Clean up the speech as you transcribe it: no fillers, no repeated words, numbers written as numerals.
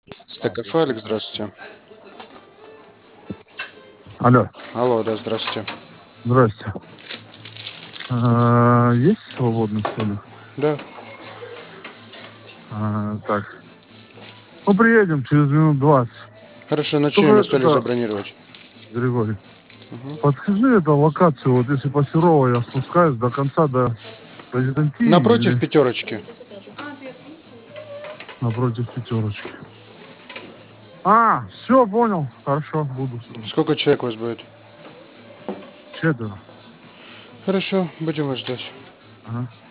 Стек-кафе, Алекс, здравствуйте. Алло, Алло, да, здравствуйте. здрасте. Есть свободный столик? Да, Так. Ну, приедем через минут 20. хорошо, на чье Только имя столик это, забронировать? Григорий, Мгм. подскажи эту локацию, вот если по Серово я спускаюсь до конца, до Президентии Напротив или пятерочки. напротив пятерочки? Все, понял. Хорошо, буду скоро. Сколько человек у вас будет? 4. Хорошо, будем вас ждать. Ага.